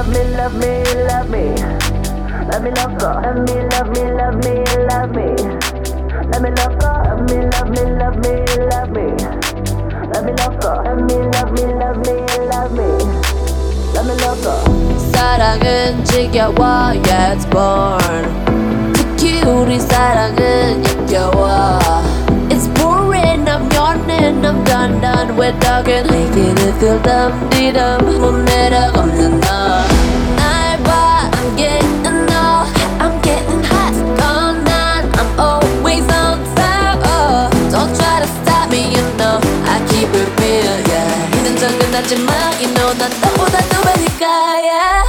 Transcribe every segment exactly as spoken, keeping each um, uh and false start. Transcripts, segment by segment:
love me, love me, love me. Let me love her. Let me, love me, love me, love me. Let me love her. Let me, love me, love me, love me. Let me love her. Let me, love me, love me, love me. Let me love her. 사랑은 지겨워, yeah it's born. 특히 우리 사랑은 역겨워. It's boring, I'm yawning, I'm done, done with talking. Making it feel dumb, de dumb. 못 내려가는 너. 날 봐, I'm getting old, I'm getting hot. All night, I'm always on top. Oh, don't try to stop me, you know I keep it real, yeah. 이젠 전 끝났지만, you know 난 너보다 더 많으니까, yeah.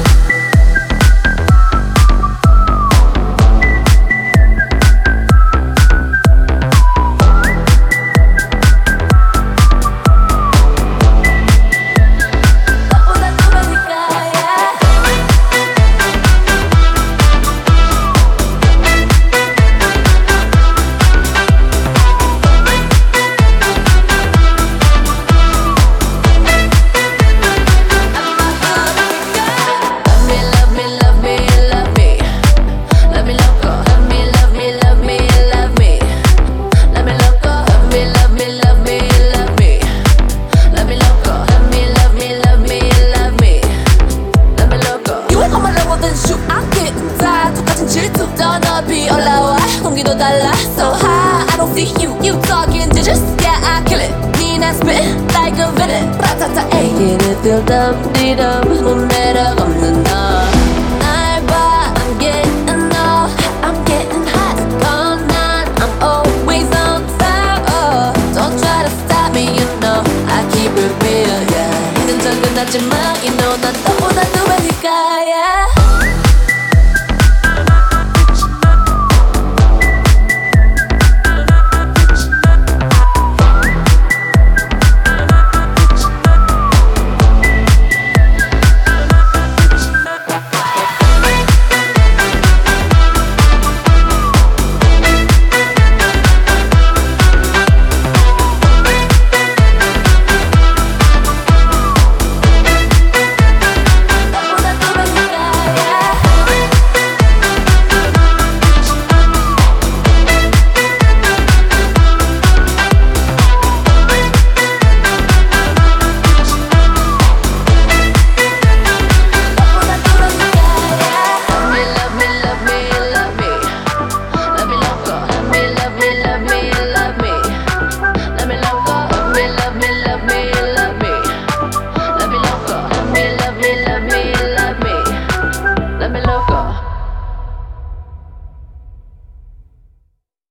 올라와 공기도 달라 so high I don't see you you talking digits yeah I kill it mean I spit like a villain ratata making it feel dumb de dumb 못 내려가는 너 날 봐 I'm getting old I'm getting hot all night I'm always on top oh don't try to stop me you know I keep it real yeah 이젠 전 끝났지만 you know 난 너보다 더 많으니까 yeah